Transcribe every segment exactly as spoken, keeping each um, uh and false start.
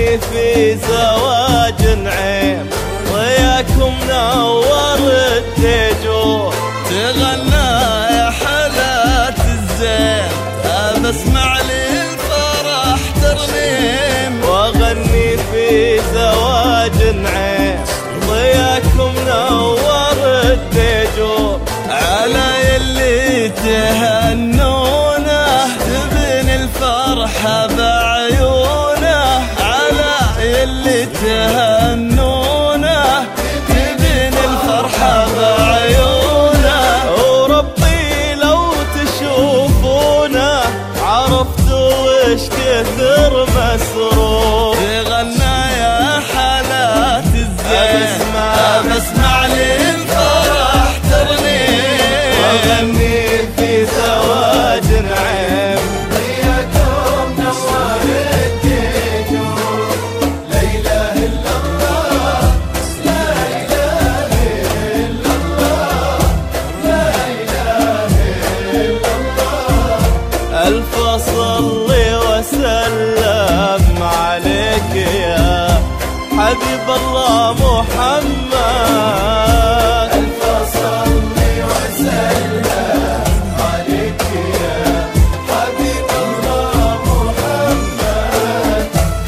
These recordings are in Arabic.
وغني في زواج نعيم ضياكم نور الديجور. تغنى يا حالات الزين بسمع للفرح ترنيم. وغني في زواج نعيم ضياكم نور الديجور. على يلي تهنونه تبني الفرحة بعيونه. على يلي تهنونه تبني الفرحة بعيونه. وربي لو تشوفونه عرفتوا وش كثر مسرور. تغنى يا حالات الزين بسمع للفرح ترنيم. وغني في زواج نعيم ضياكم نور الديجور. لا إله إلا الله لا إله إلا الله لا إله إلا الله. ألف صلي وسلم عليك يا حبيب الله محمد. ألف صلي وسلم عليك يا حبيب الله محمد.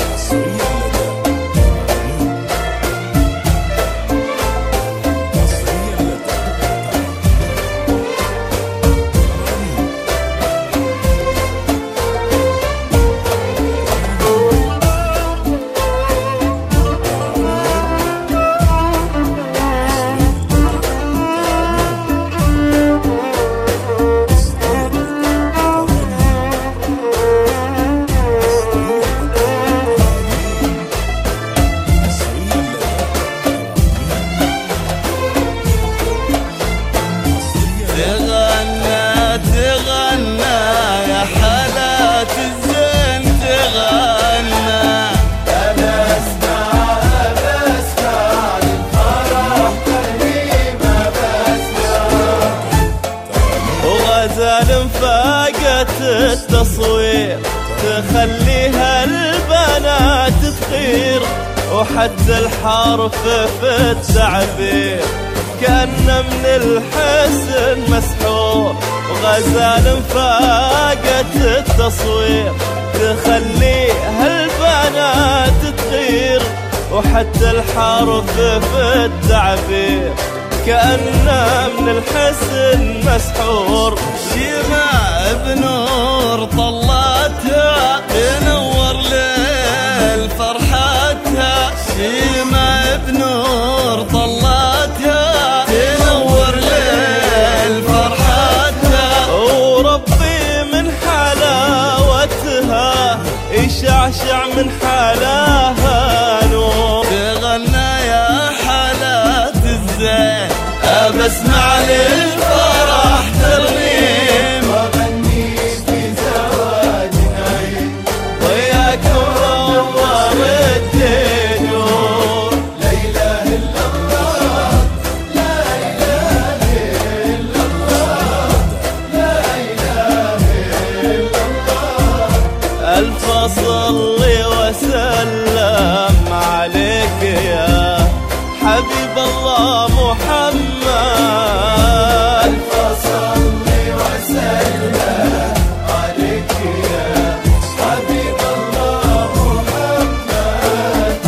تغنى تغنى يا حالات الزين تغنى. أنا أسمع بسمع للفرح ترنيمة بسمع. وغزال فاقت التصوير تخليها البنات تطير. وحد الحرف في التعبير كأنه من الحسن مسحور. وغزال فاقت التصوير تخليها البنات تطير. وحتى الحرف في التعبير كأنه من الحسن مسحور. شيماء بنور طلاتها تنور ليل فرحتها. شيماء بنور طلاتها تنور ليل فرحتها. وربي من حلاوتها يشعشع من حلاها نور. تغنى يا حالات الزين بسمع للفرح ترنيم. وغني في زواج نعيم ضياكم نور الديجور. لا إله إلا الله لا إله إلا الله لا إله إلا الله. ألف صلي وسلم عليك يا حبيب الله محمد. ألف صلي وسلم عليك يا حبيب الله محمد.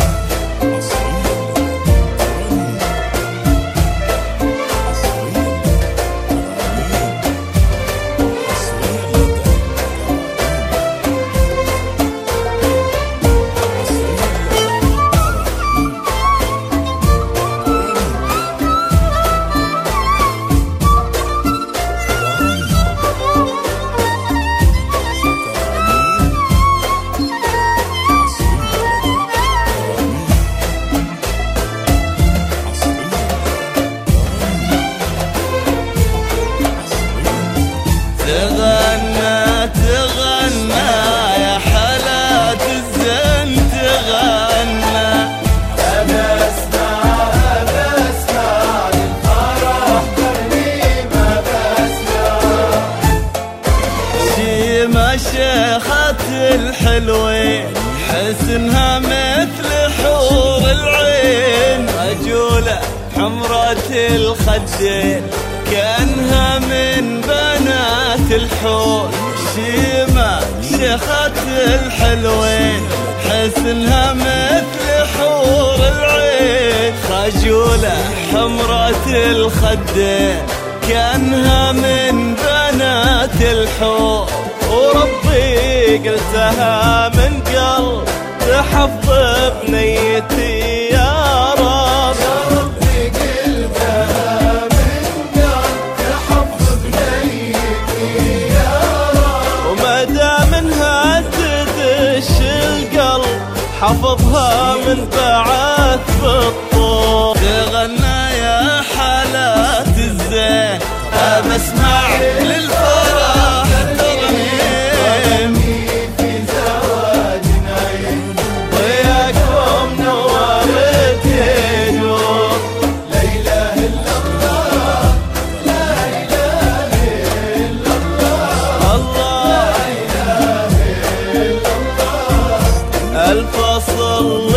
الخدين كأنها من بنات الحور، شيمة شيخة الحلوين حسنها مثل حور العين، خجولة حمرة الخدين كأنها من بنات الحور، وربي قلتها من قلب تحفظ بنيتي يا رب. يا ربي قلتها من قلب تحفظ بنيتي يا رب، وما دام انها تدش القلب حفظها من بعث بالطور، تغنى يا حالات الزين ابى اسمع للفرح ترنيم في زواج نعيم، وياكم نورت نور. لا إله إلا الله لا إله إلا الله الله لا إله إلا الله. ألف صل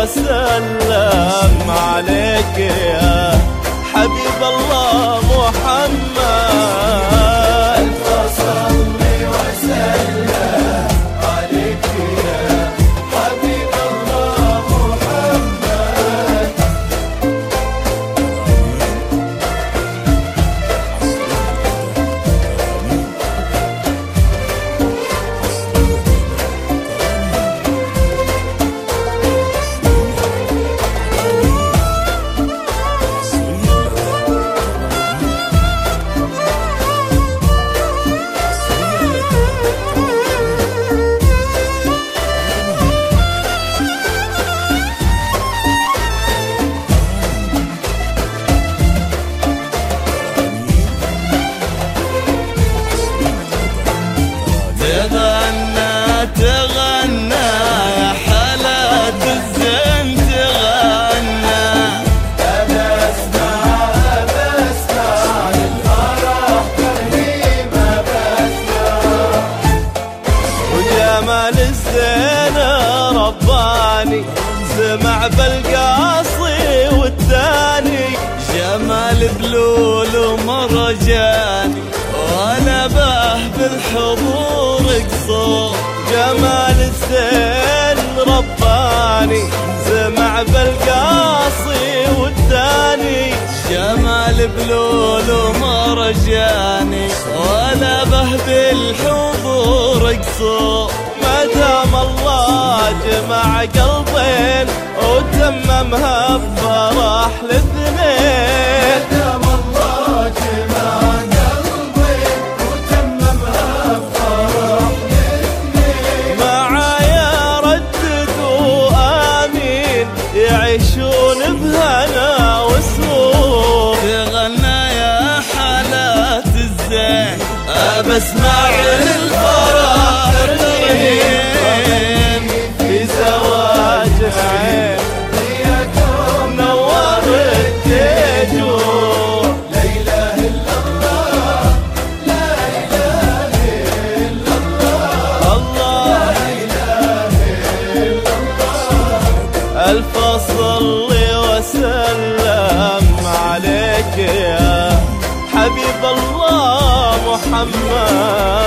وسلم عليك يا حبيب الله محمد، ألف صل وسلم عليك يا حبيب الله محمد. تغنى تغنى يا حالات الزين تغنى، أبى أسمع أبى أسمع للفرح ترنيم، أبى أسمع وجمال الزين رباني سمع بالقاصي والثاني، جمال بلول ومرجاني وانا به بالحضور قصور، جمال الزين رباني سمع بالقاصي والثاني، جمال بلول ومرجاني وانا به بالحضور قصور، ما دام الله جمع قلبين وتممها بفرح الاثنين، دام الله جمع قلبي وتممها بفرح الاثنين، معايا رددوا آمين يعيشون بهنا وسرور، تغنى يا حالات الزين أبى اسمع للفرح ترنيم في زواج عين وياكم نورت تجور. لا إله إلا الله لا إله إلا الله الله لا إله إلا الله. ألف صل وسلم عليك يا حبيب الله محمد.